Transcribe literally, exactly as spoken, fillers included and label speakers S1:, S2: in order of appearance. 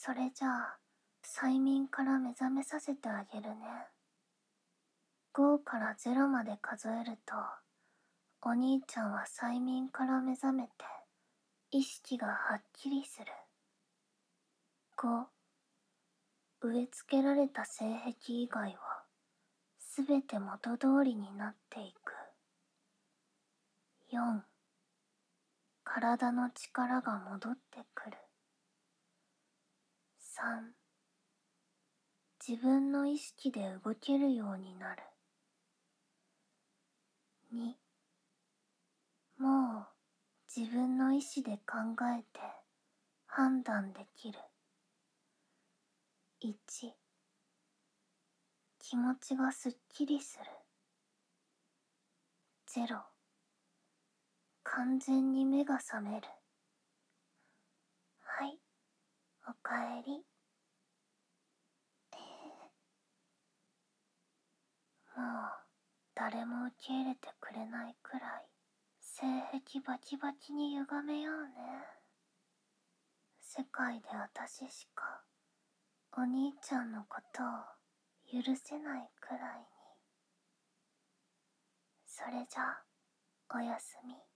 S1: それじゃあ、催眠から目覚めさせてあげるね。ごからゼロまで数えると、お兄ちゃんは催眠から目覚めて、意識がはっきりする。ご、植え付けられた性癖以外は、すべて元通りになっていく。よん、体の力が戻ってくる。さん、自分の意識で動けるようになる。に、もう自分の意志で考えて判断できる。いち、気持ちがすっきりする。ゼロ、完全に目が覚める。はい、おかえり。もう誰も受け入れてくれないくらい性癖バキバキに歪めようね。世界で私しかお兄ちゃんのことを許せないくらいに。それじゃおやすみ。